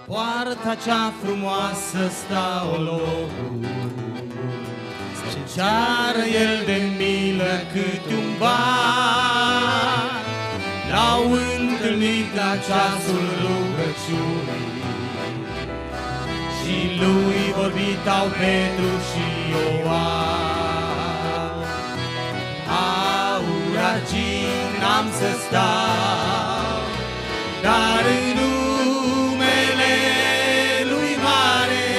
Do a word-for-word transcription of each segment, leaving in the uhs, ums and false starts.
poarta cea frumoasă stau locul, să ceară el de milă câte un ban. L-au întâlnit la ceasul rugăciunii și lui vorbitau Petru și Ioan. Aur, argint n-am să stau, dar în numele lui mare,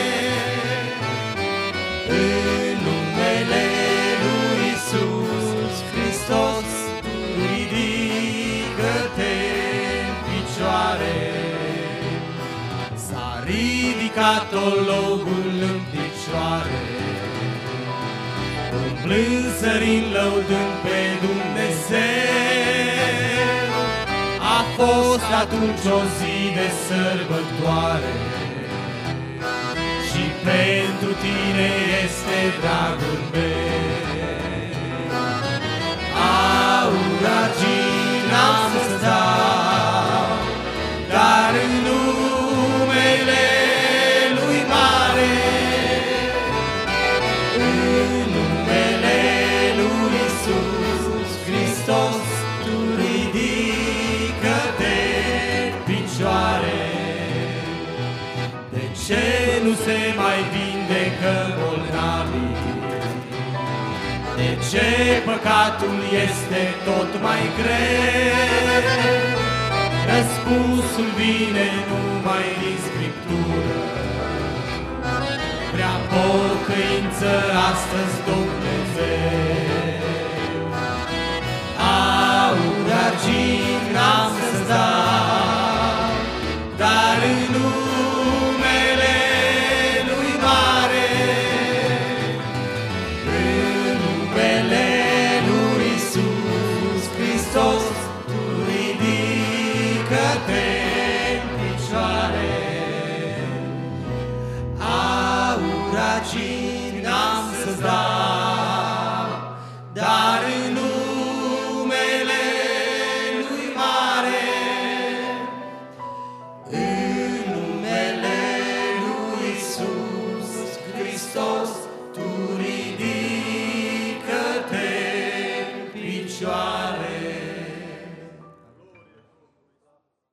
în numele lui Iisus Hristos, ridică-te în picioare. S-a ridicat teologul în picioare, umblând, sărind, lăudând pe Dumnezeu. A fost atunci o zi de sărbătoare și pentru tine este dragul meu. Aur, argint n-am să dau, dar în numele lui mare, în numele lui Iisus Hristos, tu ridică-te în picioare. De ce nu se mai vindecă bolnavii? De ce păcatul este tot mai greu? Răspunsul vine numai din Scriptură. Prea pocăință astăzi, Dumnezeu.